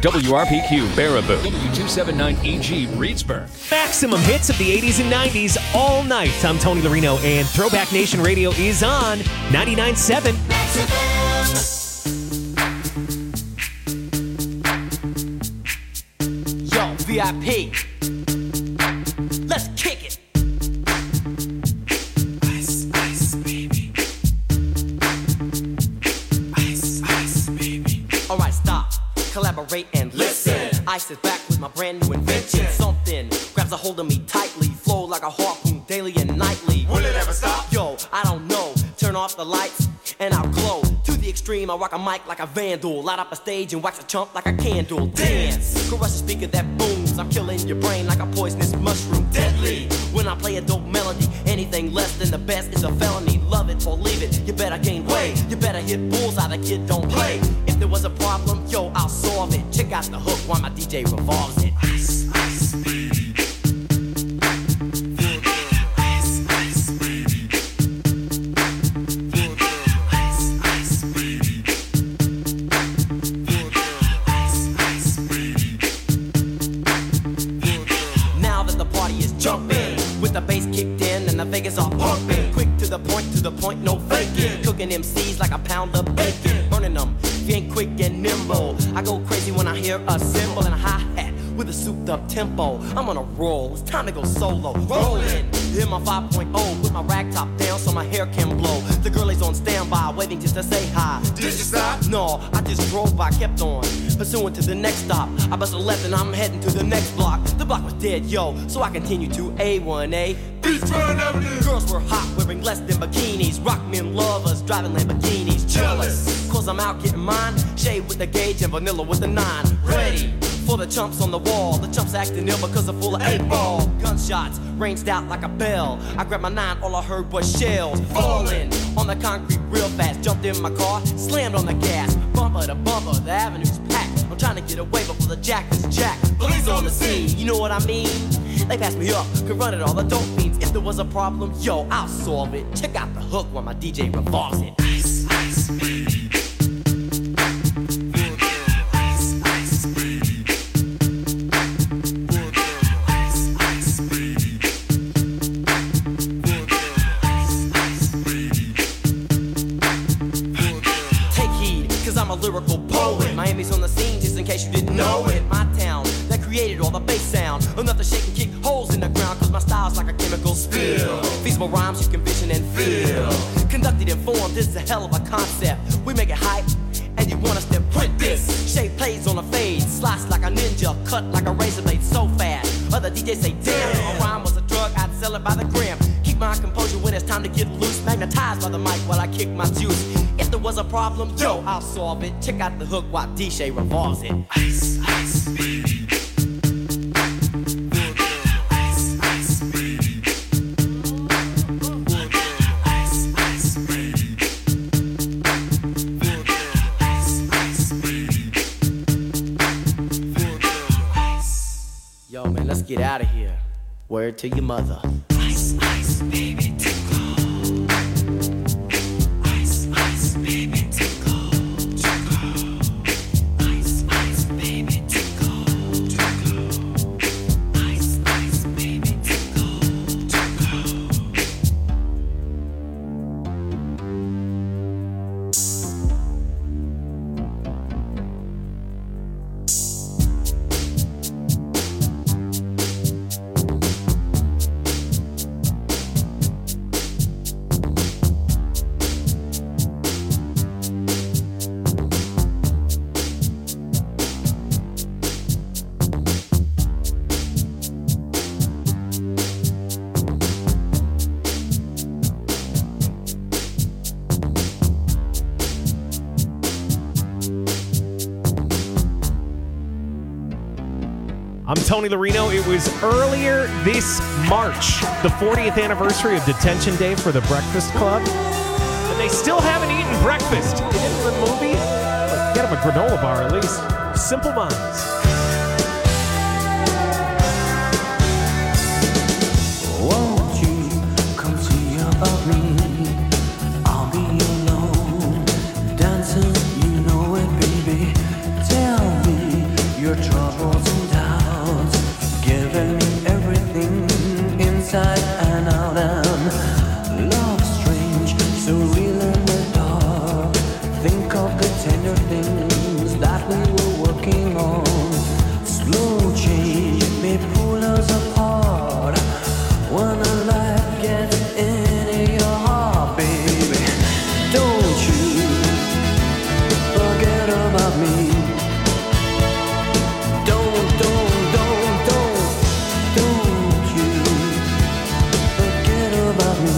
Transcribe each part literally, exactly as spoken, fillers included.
W R P Q, Baraboo. W two seventy-nine E G, Reedsburg. Maximum hits of the eighties and nineties all night. I'm Tony Larino, and Throwback Nation Radio is on ninety-nine point seven. Yo, V I P. Let's kick it. Ice, ice, baby. Ice, ice, baby. All right, stop. Collaborate and listen. Ice is back with my brand new invention. Something grabs a hold of me tightly. Flow like a harpoon daily and nightly. Will it ever stop? Yo, I don't know. Turn off the lights and I'll glow. To the extreme, I rock a mic like a vandal. Light up a stage and wax a chump like a candle. Dance, crush a speaker that booms. I'm killing your brain like a poisonous mushroom. Deadly, when I play a dope melody. Anything less than the best is a felony. Love it or leave it, you better gain weight. You better hit bullseye, the kid don't play. If there was a problem, yo, I'll solve it. Check out the hook while my D J revolves it. Ice, ice, baby. The bass kicked in and the Vegas are pumping. Quick to the point, to the point, no faking. Cooking M Cs like a pound of bacon. Burning them, if you ain't quick and nimble. I go crazy when I hear a cymbal and a hi-hat with a souped up tempo. I'm on a roll, it's time to go solo. Rolling, hit my five point oh. Put my rag top down so my hair can blow. The girl is on standby, waiting just to say hi. Did you stop? No, I just drove by, kept on pursuing to the next stop. I bust a left and I'm heading to the next block. The block was dead, yo, so I continue to A one A. Beachfront Avenue. Girls were hot, wearing less than bikinis. Rock men lovers, driving Lamborghinis. Jealous, cause I'm out getting mine. Shade with the gauge and vanilla with the nine. Ready for the chumps on the wall. The chumps acting ill because they're full of eight ball. Gunshots ranged out like a bell. I grabbed my nine, all I heard was shells falling on the concrete real fast. Jumped in my car, slammed on the gas. Bumper to bumper, the avenue's packed. I'm trying to get away before the jack is jacked. Police on the scene, you know what I mean? They passed me up, could run it all the dope fiends. If there was a problem, yo, I'll solve it. Check out the hook while my D J revolves it. Ice, ice, baby. Lyrical poet. Miami's on the scene, just in case you didn't know it. My town that created all the bass sound. Enough to shake and kick holes in the ground, cause my style's like a chemical spill. Feasible rhymes you can vision and feel. Conducted in form, this is a hell of a concept. We make it hype, and you want us to print this. Shape plays on a fade, slice like a ninja, cut like a razor blade so fast. Other D Js say, damn, a rhyme was a drug, I'd sell it by the gram. Keep my composure when it's time to get loose. Magnetized by the mic while I kick my juice. If there was a problem, yo, I'll solve it. Check out the hook while D J revolves it. Ice, ice, baby. Ice, ice, baby. Ice, ice, baby. Ice, ice, baby. Yo, man, let's get out of here. Word to your mother. Ice, ice, baby. I'm Tony Larino. It was earlier this March, the fortieth anniversary of Detention Day for the Breakfast Club. And they still haven't eaten breakfast. They did the movie. But get them a granola bar at least. Simple Minds. Won't you come see about me? I'll be alone, dancing, you know it, baby. Tell me your troubles and doubts, giving me everything inside and out, and love strange, so real in the dark. Think of the tender things that we were working on. Slow change may pull us apart when the light gets into your heart, baby. Don't you forget about me. Don't, don't, don't, don't, don't you forget about me.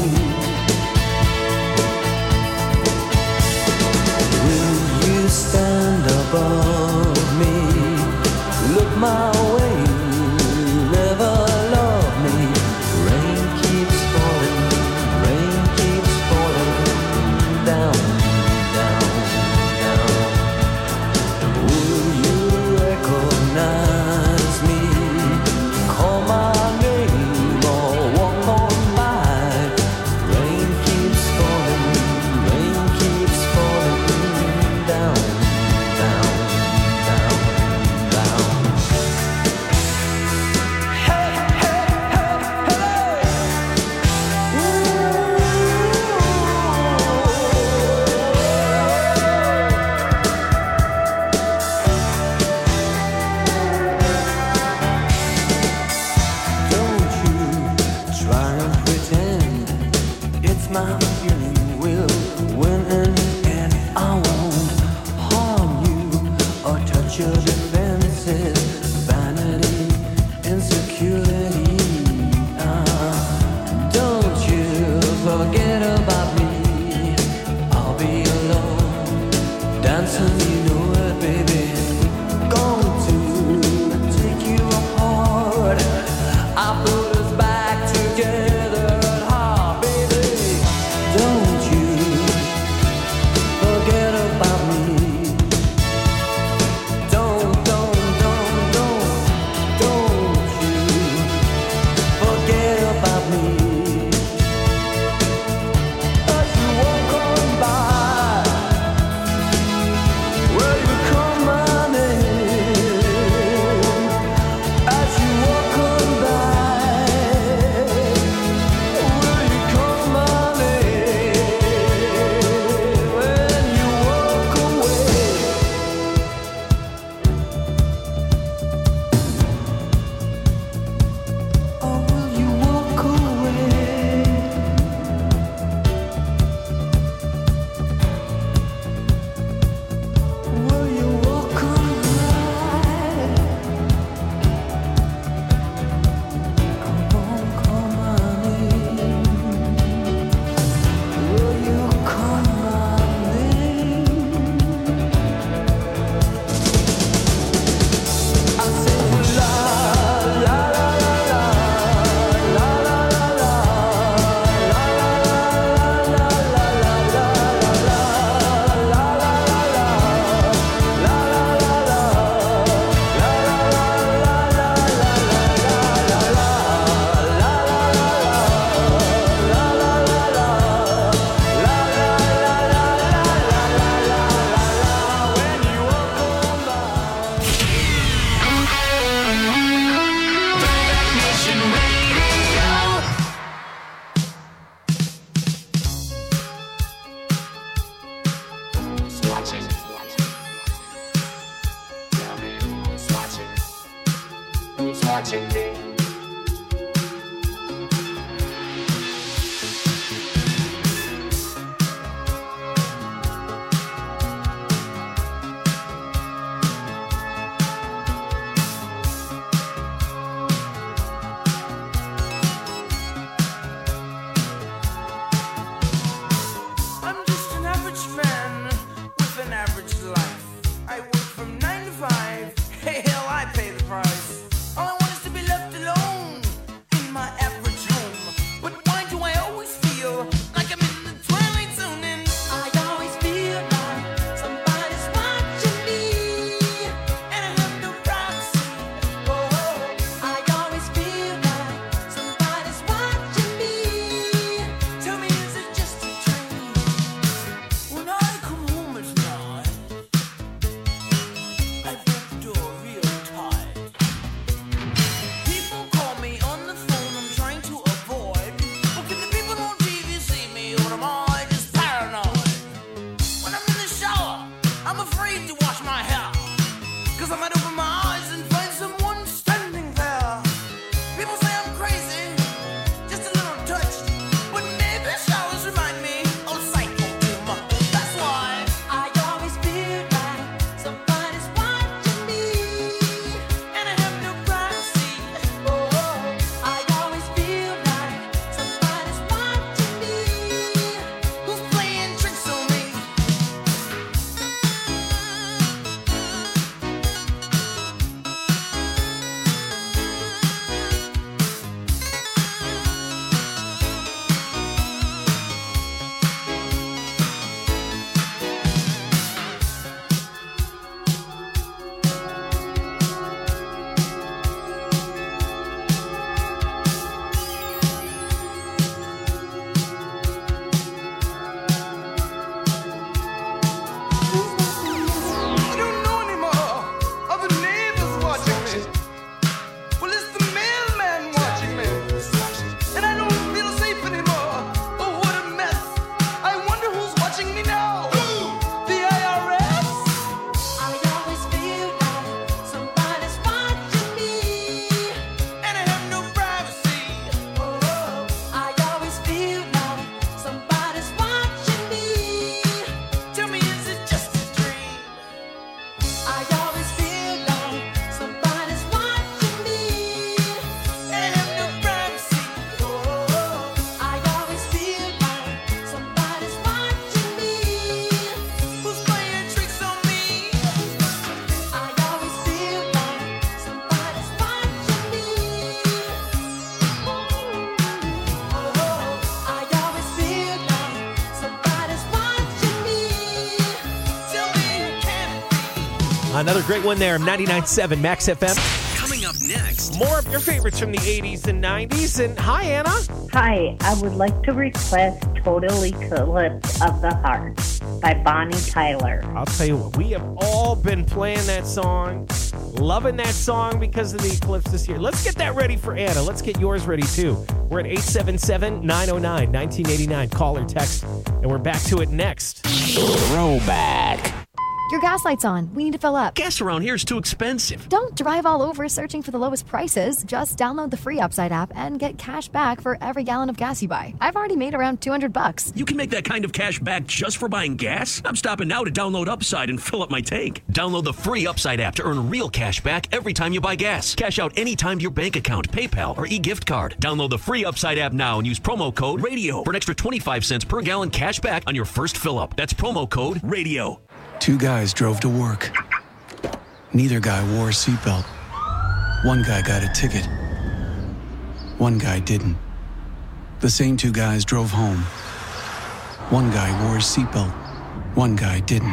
Will you stand above me? Look my way, never love me. Rain keeps falling, rain keeps falling down, down, down. Will you recognize me? Call my name or walk on by. Rain keeps falling, rain keeps falling down, down, down, down. Hey, hey, hey, hey. Don't you try and pretend it's my feeling will win in the end. I won't harm you or touch your defenses, vanity, insecurity. Ah, don't you forget about me. I'll be alone, dancing, you know it, baby. Going to take you apart. I put us back together at heart, baby. Don't you forget about me. Don't, don't, don't, don't, don't you forget about me. As you walk on by, will you call my name? As you walk on by, will you call my name? When you walk away, or will you walk away? Will you walk on by? Come on, call my name. Will you call my name? I say la la la la la la la la la la la la Watching me. I'm just an average man with an average life. I work from nine to five. Hey, hell, I pay the price. All I want is to be loved Another great one there, ninety-nine point seven Max F M. Coming up next. More of your favorites from the eighties and nineties. And hi, Anna. Hi, I would like to request Total Eclipse of the Heart by Bonnie Tyler. I'll tell you what, we have all been playing that song, loving that song because of the eclipse this year. Let's get that ready for Anna. Let's get yours ready, too. We're at eight seven seven, nine oh nine, nineteen eighty-nine. Call or text, and we're back to it next. Throwback. Your gas light's on. We need to fill up. Gas around here is too expensive. Don't drive all over searching for the lowest prices. Just download the free Upside app and get cash back for every gallon of gas you buy. I've already made around two hundred bucks. You can make that kind of cash back just for buying gas? I'm stopping now to download Upside and fill up my tank. Download the free Upside app to earn real cash back every time you buy gas. Cash out anytime to your bank account, PayPal, or e-gift card. Download the free Upside app now and use promo code RADIO for an extra twenty-five cents per gallon cash back on your first fill up. That's promo code RADIO. Two guys drove to work. Neither guy wore a seatbelt. One guy got a ticket. One guy didn't. The same two guys drove home. One guy wore a seatbelt. One guy didn't.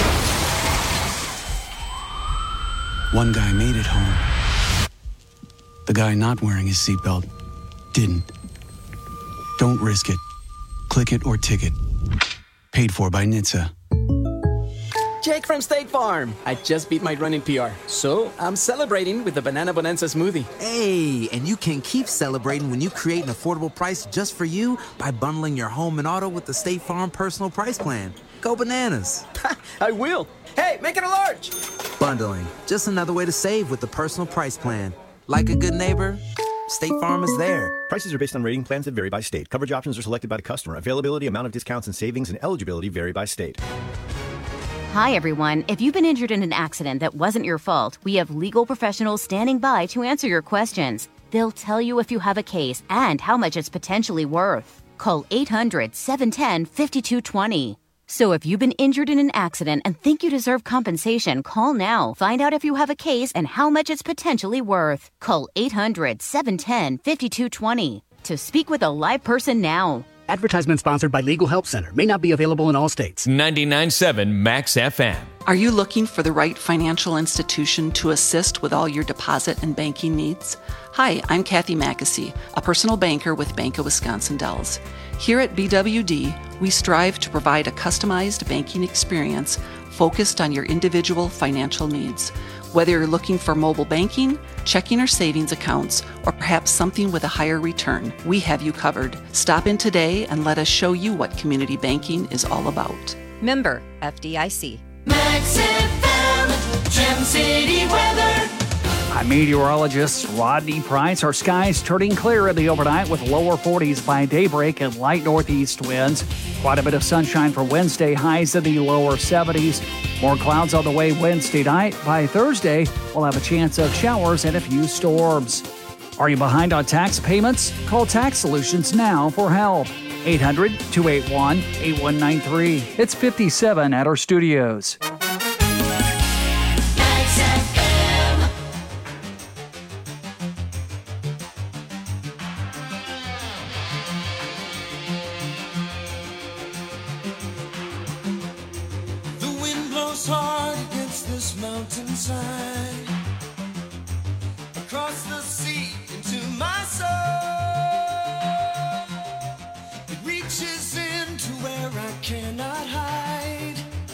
One guy made it home. The guy not wearing his seatbelt didn't. Don't risk it. Click it or ticket. Paid for by N H T S A. Jake from State Farm. I just beat my running P R, so I'm celebrating with the Banana Bonanza smoothie. Hey, and you can keep celebrating when you create an affordable price just for you by bundling your home and auto with the State Farm Personal Price Plan. Go bananas. I will. Hey, make it a large. Bundling, just another way to save with the Personal Price Plan. Like a good neighbor, State Farm is there. Prices are based on rating plans that vary by state. Coverage options are selected by the customer. Availability, amount of discounts and savings, and eligibility vary by state. Hi, everyone. If you've been injured in an accident that wasn't your fault, we have legal professionals standing by to answer your questions. They'll tell you if you have a case and how much it's potentially worth. Call eight hundred, seven one zero, five two two zero. So if you've been injured in an accident and think you deserve compensation, call now. Find out if you have a case and how much it's potentially worth. Call eight hundred, seven one zero, five two two zero to speak with a live person now. Advertisement sponsored by Legal Help Center. May not be available in all states. ninety-nine point seven Max F M. Are you looking for the right financial institution to assist with all your deposit and banking needs? Hi, I'm Kathy Mackesy, a personal banker with Bank of Wisconsin Dells. Here at B W D, we strive to provide a customized banking experience focused on your individual financial needs. Whether you're looking for mobile banking, checking or savings accounts, or perhaps something with a higher return, we have you covered. Stop in today and let us show you what community banking is all about. Member F D I C. Max F M, Gem City weather. I'm meteorologist Rodney Price. Our skies turning clear in the overnight with lower forties by daybreak and light northeast winds. Quite a bit of sunshine for Wednesday, highs in the lower seventies. More clouds on the way Wednesday night. By Thursday, we'll have a chance of showers and a few storms. Are you behind on tax payments? Call Tax Solutions now for help. eight hundred, two eight one, eight one nine three. It's fifty-seven at our studios. Hard against this mountainside, across the sea into my soul. It reaches into where I cannot hide,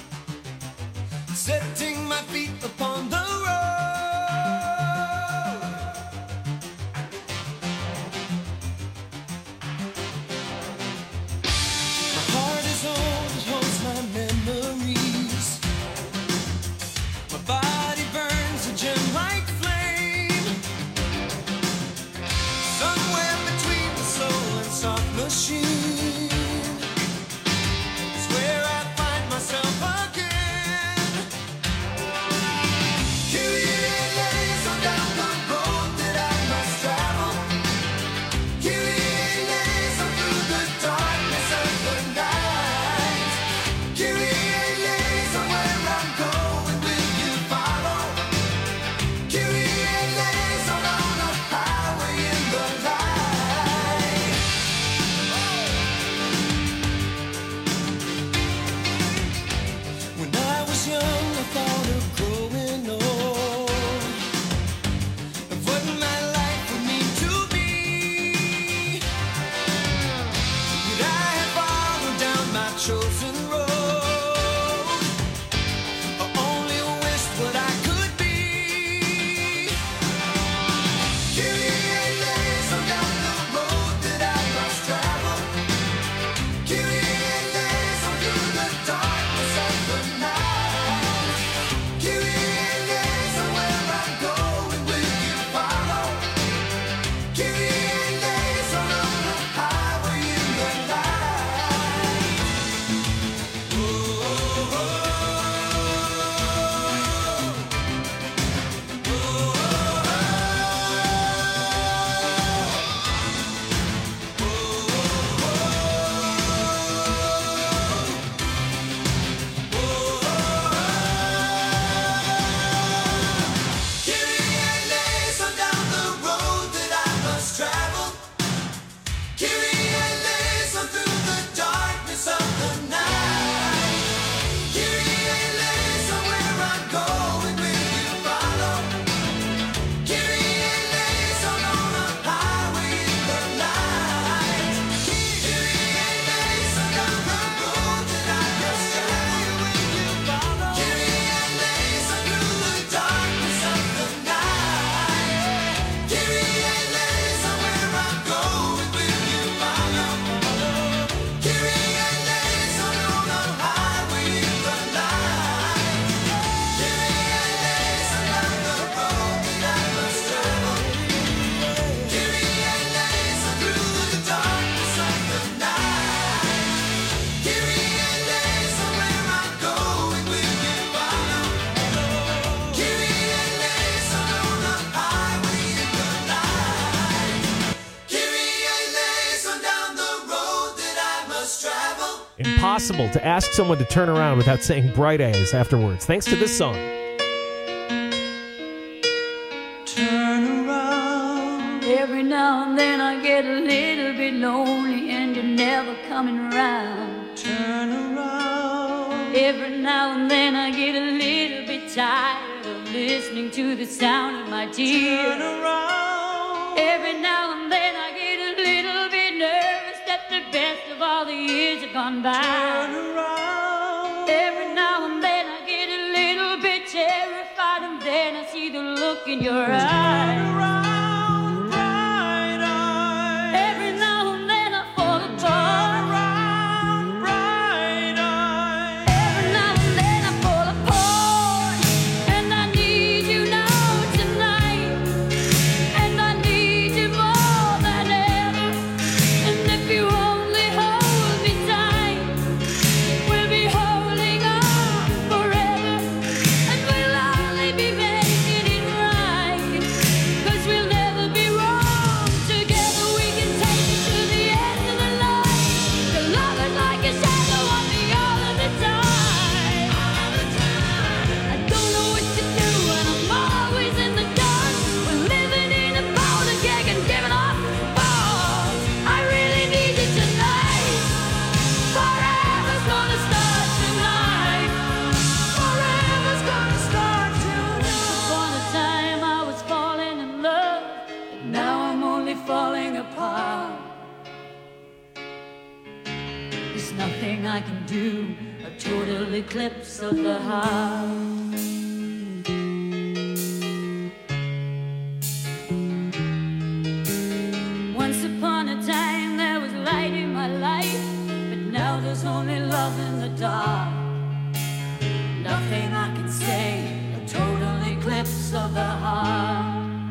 setting my feet upon the road. My heart is old, it holds my memories. My body burns a gem-like flame, somewhere between the soul and soft machine is where I find myself again. Kyrie lays down the road that I must travel. Kyrie lays through the darkness of the night. Kyrie lays where I'm going. Will you follow? Kyrie lays on a highway in the light. When I was young, I thought of growing impossible to ask someone to turn around without saying bright eyes afterwards, thanks to this song. Turn around. Every now and then I get a little bit lonely and you're never coming around. Turn around. Every now and then I get a little bit tired of listening to the sound of my tears. Turn around. Every now and then I get a little bit nervous that the best of all the years have gone by. Turn around. Every now and then I get a little bit terrified and then I see the look in your eyes. Turn around, bright eyes. Every now and then I fall apart. Turn around, bright eyes. Every now and then I fall apart. And I need you now tonight. And I need you more than ever. And if you only hold me tight, we'll be holding on forever. And we'll only be making it right. 'Cause we'll never be wrong. Together we can take it to the end of the line. Your love is like a shadow on me all of the time. All the time. I don't know what to do and I'm always in the dark. We're living in a powder keg and giving off balls. I really need you tonight. Forever's gonna start tonight. Forever's gonna start tonight. Upon a time I was falling in love, but now I'm only falling apart. There's nothing I can do, a total eclipse of the heart. Once upon a time there was light in my life, but now there's only love in the dark. Nothing I can say, a total eclipse of the heart.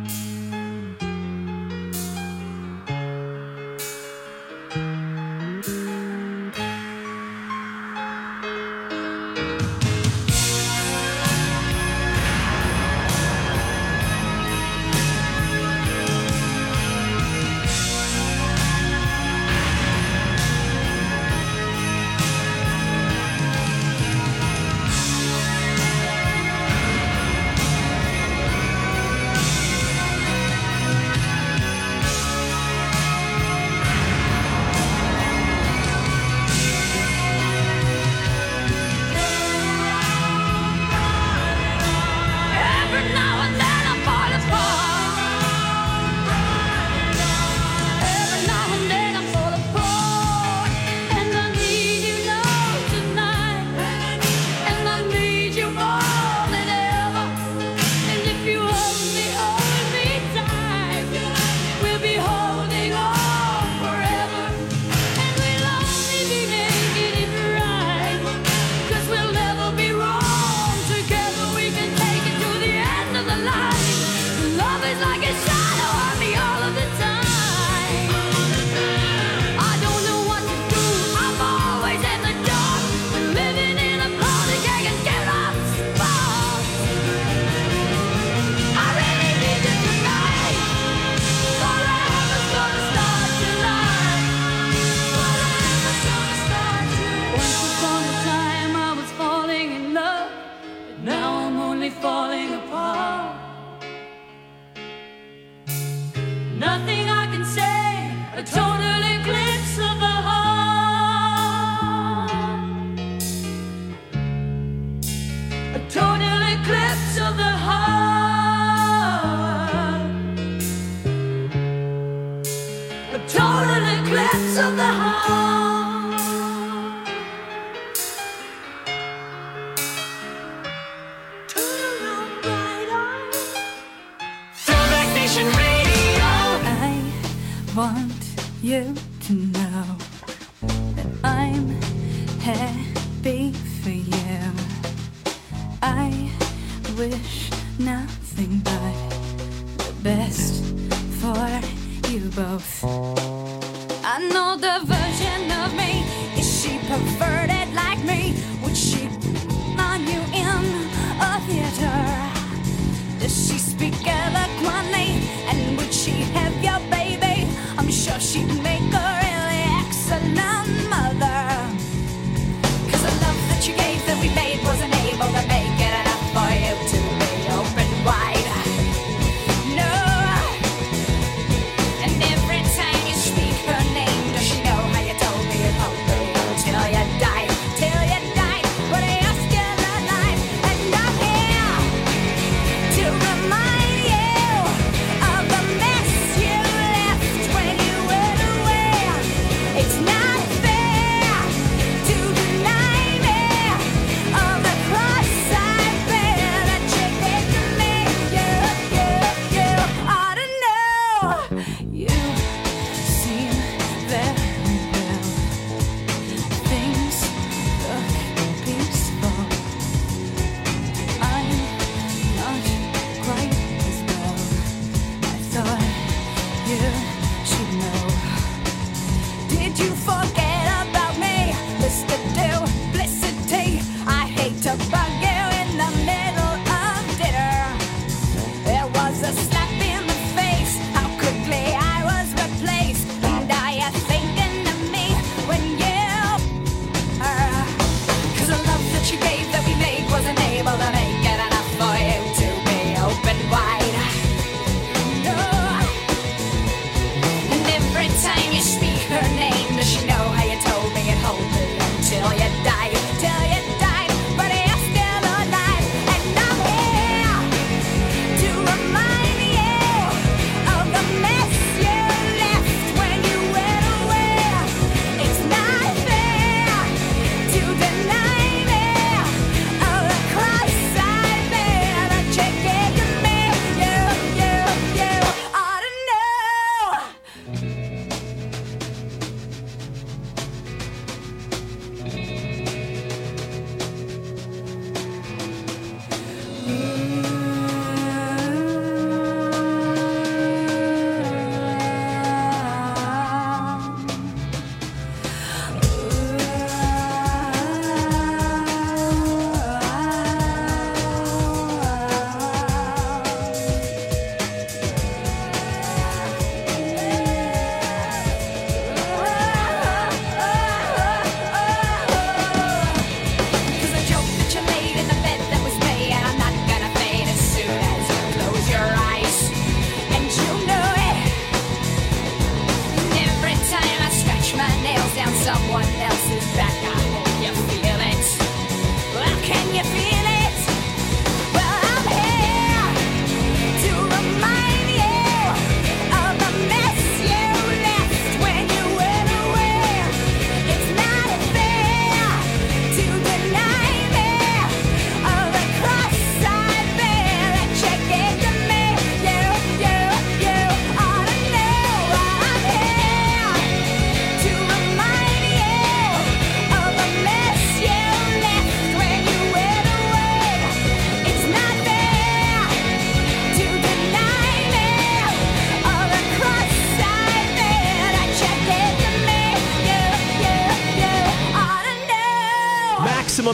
Every now and then I fall apart. Every now and then I fall apart. And I need you now tonight. And I need you more than ever. And if you only hold me tight, we'll be holding on forever. And we'll only be making it right. 'Cause we'll never be wrong. Together we can take it to the end of the line. Love is like a shadow on me all of the time. I don't know what to do, I'm always in the dark. We're living in a powder keg and giving off sparks. I really need you tonight. Forever's gonna start tonight. Forever's gonna start tonight. Once upon a time I was falling in love, but now I'm only falling apart. Nothing I can say, a total eclipse of the heart. A total eclipse of the heart. A total eclipse of the heart. Turn around, bright eyes. Throwback Nation Radio. I want you to know that I'm happy for you. I wish nothing but the best for you both. I know the version of me. Is she perverted like me? Would she on you in a theater? Does she speak eloquently? And would she have your baby? I'm sure she'd make a really excellent mother.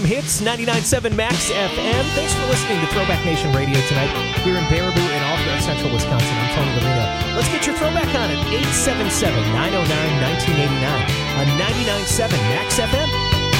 from Hits ninety-nine point seven Max F M. Thanks for listening to Throwback Nation Radio tonight here in Baraboo and all throughout central Wisconsin. I'm Tony Lorino. Let's get your throwback on at eight seven seven, nine oh nine, nineteen eighty-nine on ninety-nine point seven Max F M.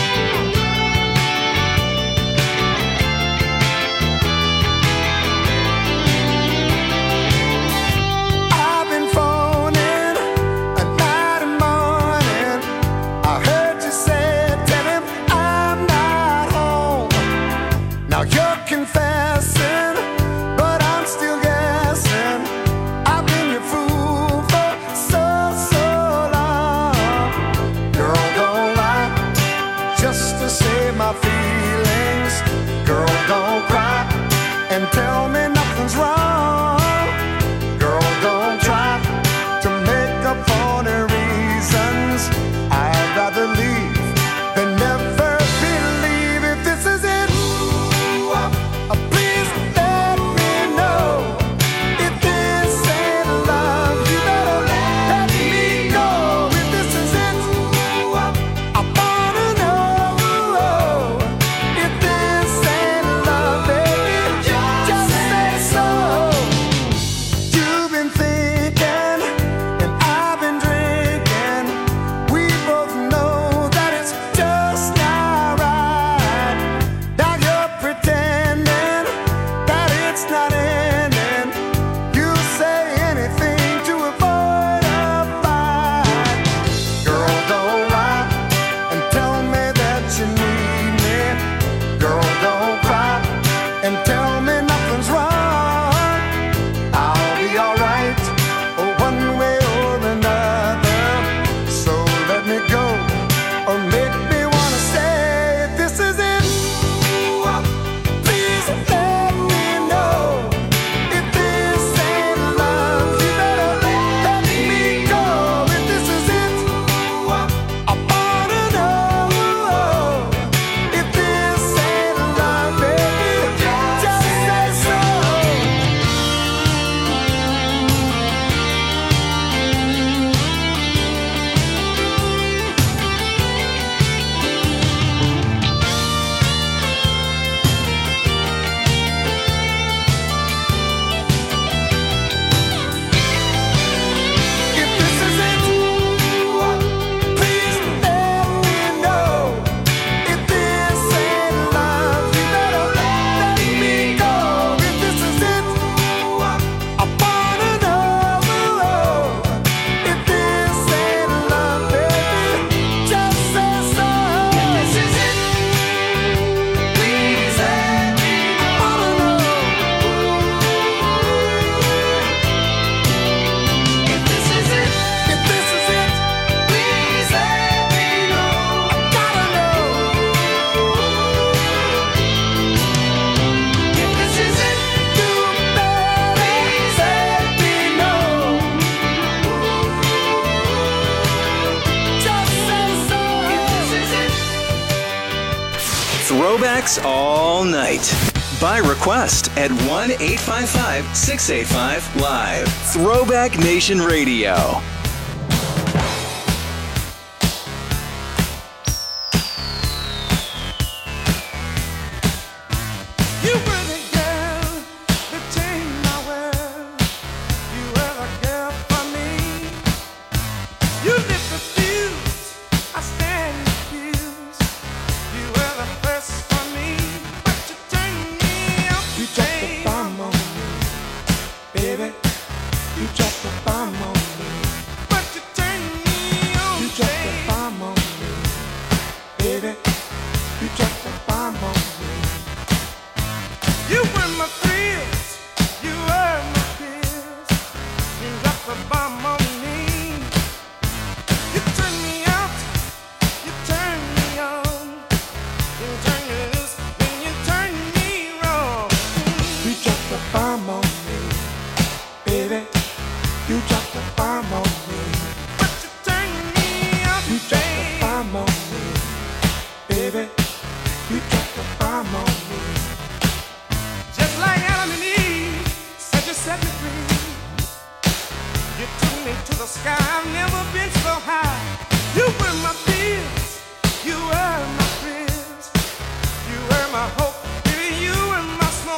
Throwbacks all night. By request at one eight five five, six eight five, live. Throwback Nation Radio.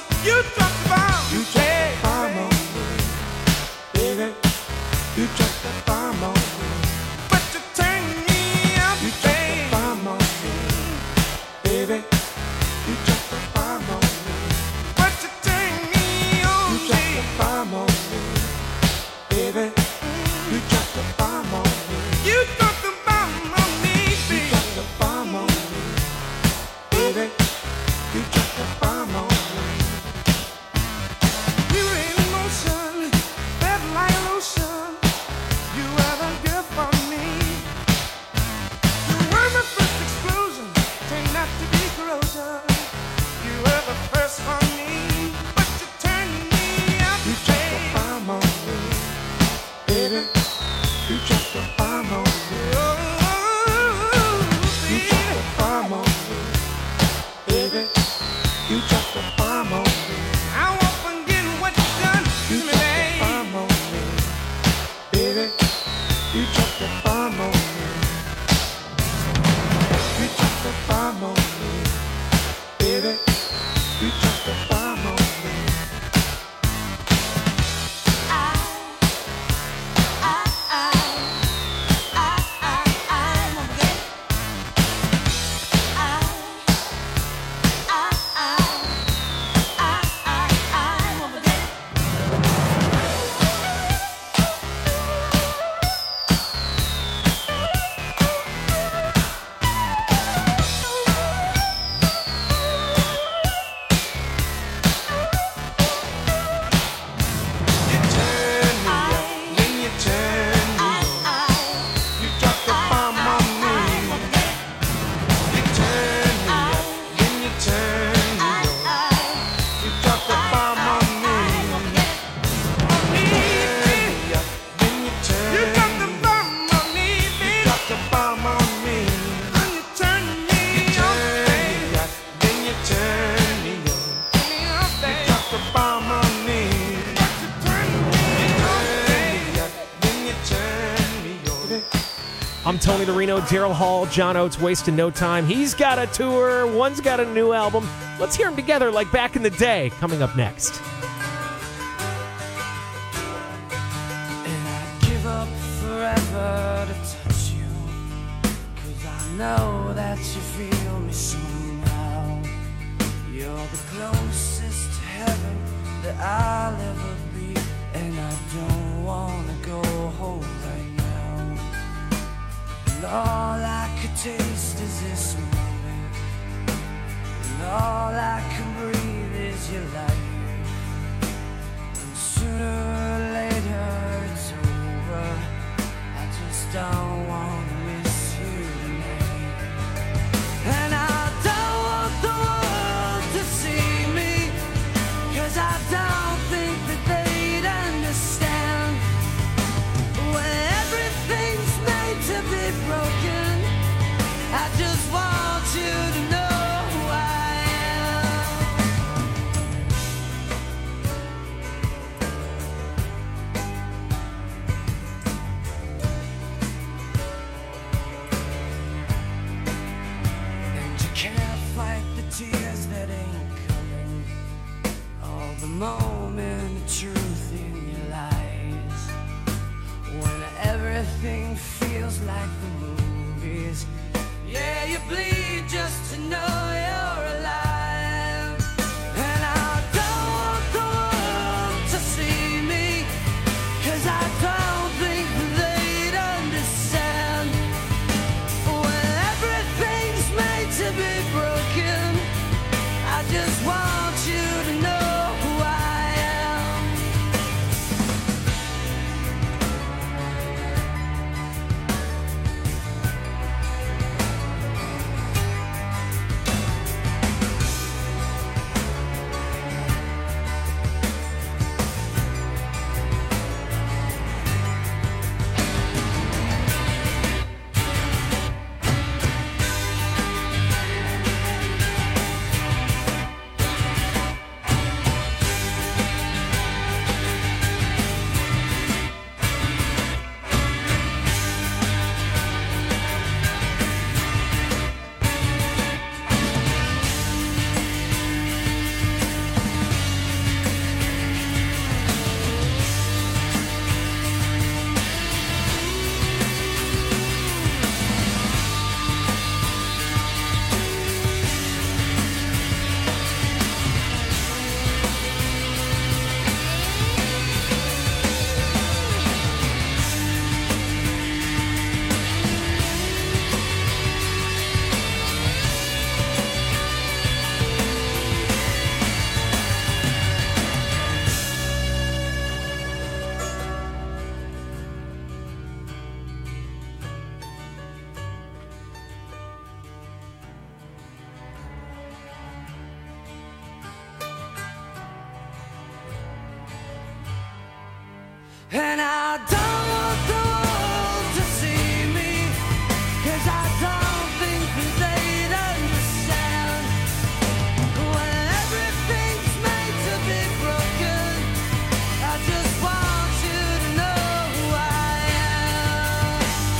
You dropped the bomb. You dropped the bomb on me, baby. You dropped the bomb on me. But you turned me up. You dropped the bomb on me, baby. You dropped the bomb on me. But you turned me on. You dropped the bomb on me, baby. You dropped the bomb on me. You dropped the bomb on me, baby. You dropped the bomb on me, baby. You dropped the bomb on me. You were in motion, felt like lotion. You were the girl for me. You were my first explosion, turned out to be corrosion. You were the first for me, but you turned me up. You dropped the bomb on me, baby. You dropped the bomb on me. You dropped the bomb on me, baby. You dropped the bomb on me. I won't forget what you done to me, baby. You dropped the bomb on me, baby. You dropped the bomb on me. You dropped the bomb on me, baby. You dropped the bomb on me. I'm Tony Larino, Daryl Hall, John Oates, wasting no time. He's got a tour, one's got a new album. Let's hear them together like back in the day. Coming up next. And I'd give up forever to touch you, 'cause I know that you feel me somehow. You're the closest to heaven that I'll ever be, and I don't wanna go home right now. And all I could taste is this moment, and all I can breathe is your light. And sooner or later it's over. I just don't wanna miss you tonight. And I don't want the world to see me, 'cause I don't think that they'd understand. When everything's made to be broken, I just want you to know who I am. And you can't fight the tears that ain't coming, all the moment of truth in your lies. When everything feels like the movies, yeah, you bleed just to know you're alive. And I don't want the world to see me, 'cause I don't think that they'd understand. When everything's made to be broken, I just want you to know who I am. And I don't want the world to see me, 'cause I don't think that they'd understand. When everything's made to be broken, I just want you to know who I am.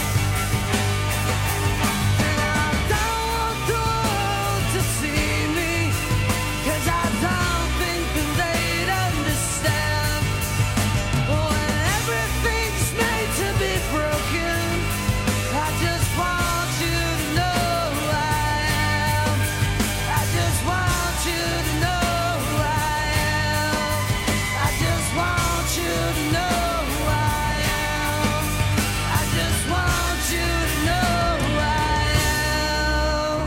And I don't want the world to see me, 'cause I don't think that they'd understand. When everything's made to be broken, I just want you to know who I am. I just want you to know who I am. I just want you to know who I am. I just want you to know who I am.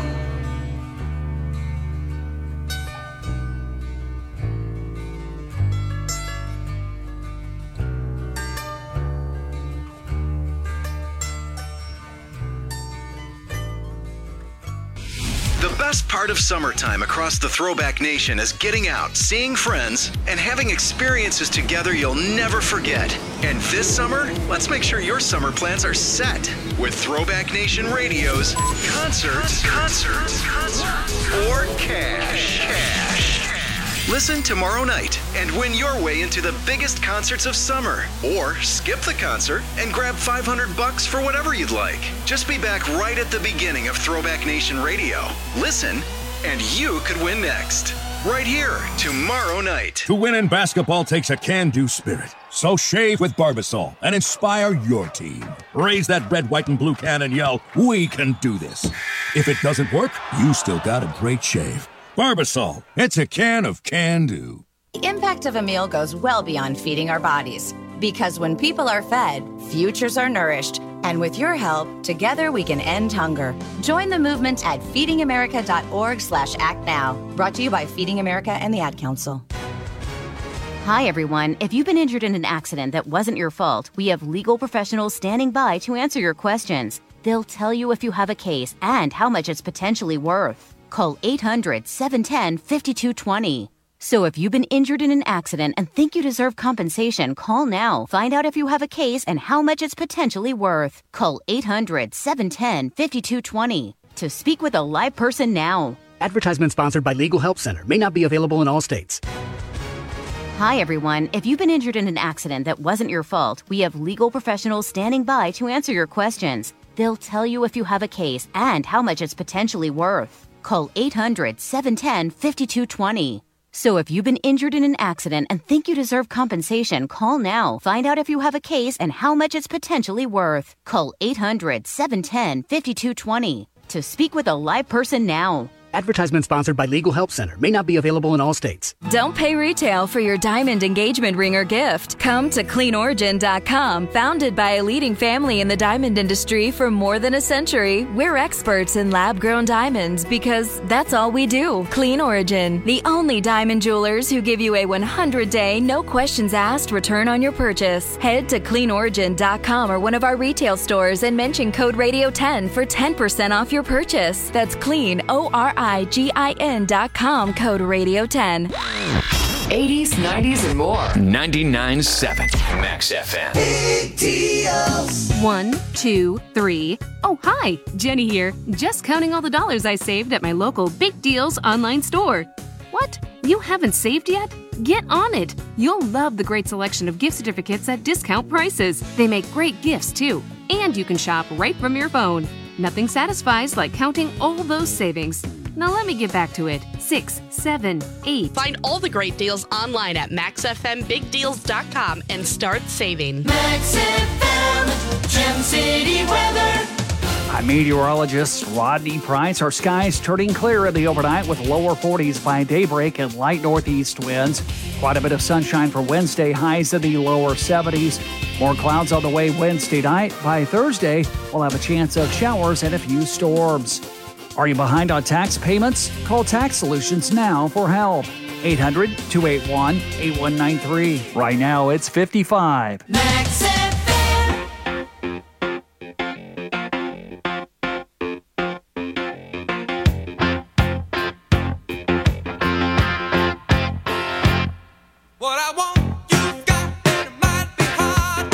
The best part of summertime across the Throwback Nation is getting out, seeing friends, and having experiences together you'll never forget. And this summer, let's make sure your summer plans are set with Throwback Nation Radio's Concerts, Concerts, Concerts, or Cash. Cash. Listen tomorrow night and win your way into the biggest concerts of summer. Or skip the concert and grab five hundred bucks for whatever you'd like. Just be back right at the beginning of Throwback Nation Radio. Listen, and you could win next. Right here, tomorrow night. To win in basketball takes a can-do spirit. So shave with Barbasol and inspire your team. Raise that red, white, and blue can and yell, "We can do this." If it doesn't work, you still got a great shave. Barbasol, it's a can of can-do. The impact of a meal goes well beyond feeding our bodies. Because when people are fed, futures are nourished. And with your help, together we can end hunger. Join the movement at feedingamerica.org slash act now. Brought to you by Feeding America and the Ad Council. Hi, everyone. If you've been injured in an accident that wasn't your fault, we have legal professionals standing by to answer your questions. They'll tell you if you have a case and how much it's potentially worth. Call eight hundred, seven one zero, five two two zero. So if you've been injured in an accident and think you deserve compensation, call now. Find out if you have a case and how much it's potentially worth. Call eight hundred, seven one zero, five two two zero to speak with a live person now. Advertisement sponsored by Legal Help Center. May not be available in all states. Hi, everyone. If you've been injured in an accident that wasn't your fault, we have legal professionals standing by to answer your questions. They'll tell you if you have a case and how much it's potentially worth. Call eight hundred, seven one zero, five two two zero. So if you've been injured in an accident and think you deserve compensation, call now. Find out if you have a case and how much it's potentially worth. Call eight hundred, seven one zero, five two two zero to speak with a live person now. Advertisement sponsored by Legal Help Center. May not be available in all states. Don't pay retail for your diamond engagement ring or gift. Come to clean origin dot com. Founded by a leading family in the diamond industry for more than a century, we're experts in lab-grown diamonds because that's all we do. Clean Origin, the only diamond jewelers who give you a one hundred day, no questions asked return on your purchase. Head to clean origin dot com or one of our retail stores and mention code radio ten for ten percent off your purchase. That's clean, O R I G I N dot com, code radio ten. eighties, nineties, and more. ninety-nine point seven Max F M. Big deals. One, two, three. Oh, hi. Jenny here. Just counting all the dollars I saved at my local Big Deals online store. What? You haven't saved yet? Get on it. You'll love the great selection of gift certificates at discount prices. They make great gifts, too. And you can shop right from your phone. Nothing satisfies like counting all those savings. Now let me get back to it. Six, seven, eight. Find all the great deals online at max f m big deals dot com and start saving. Max F M, Gem City weather. I'm meteorologist Rodney Price. Our skies turning clear in the overnight with lower forties by daybreak and light northeast winds. Quite a bit of sunshine for Wednesday, highs in the lower seventies. More clouds on the way Wednesday night. By Thursday, we'll have a chance of showers and a few storms. Are you behind on tax payments? Call Tax Solutions now for help. eight hundred, two eight one, eight one nine three. Right now, it's fifty-five. Max F M. What I want, you've got, and it might be hard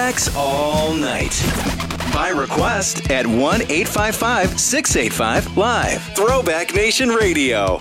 throwbacks all night. By request at one eight five five, six eight five, live. Throwback Nation Radio.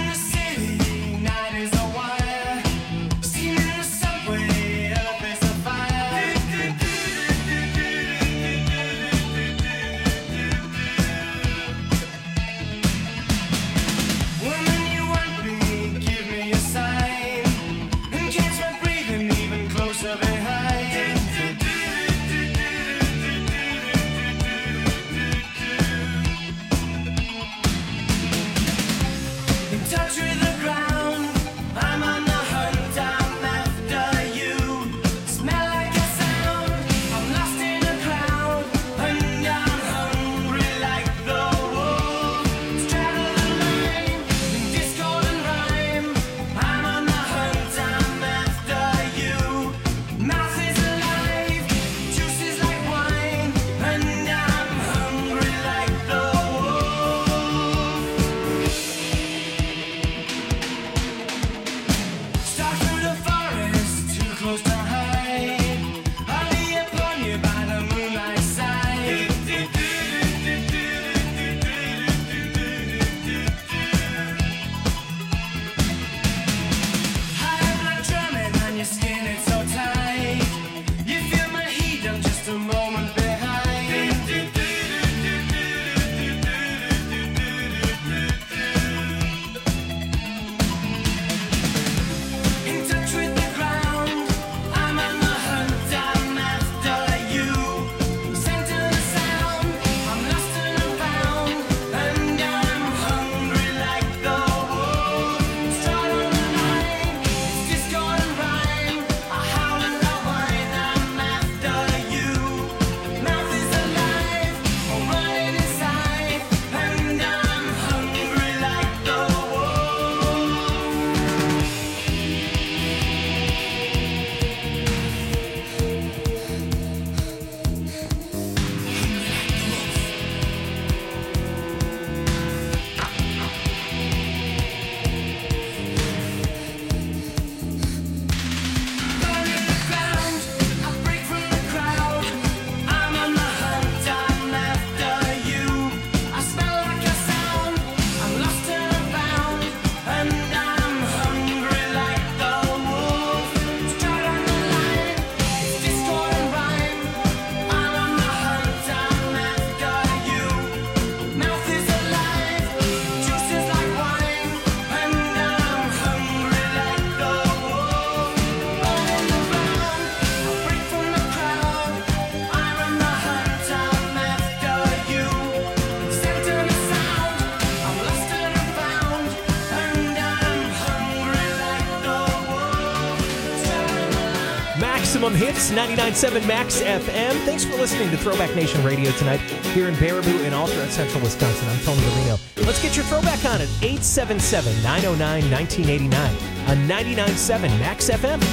Maximum Hits, ninety-nine point seven Max F M. Thanks for listening to Throwback Nation Radio tonight here in Baraboo and all throughout central Wisconsin. I'm Tony Marino. Let's get your throwback on at eight seven seven, nine oh nine, one nine eight nine on ninety-nine point seven Max F M.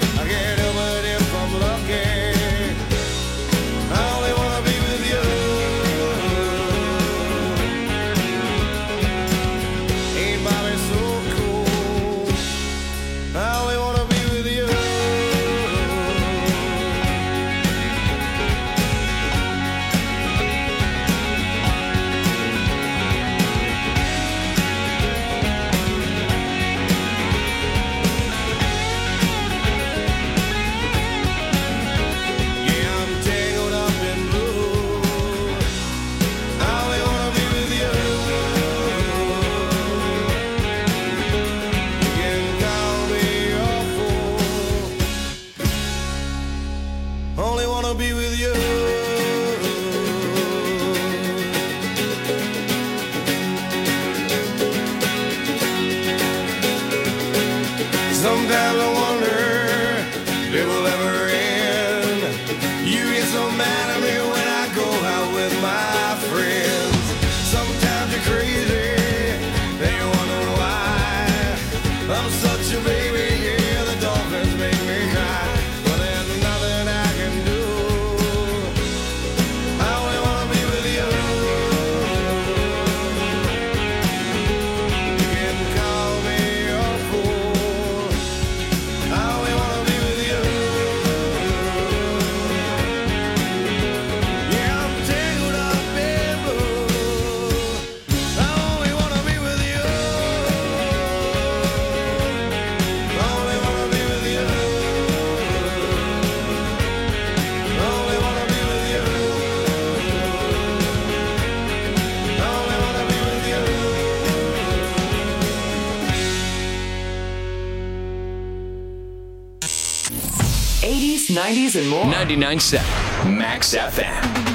I only wanna be with you. eighties, nineties, and more. ninety-nine point seven Max F M.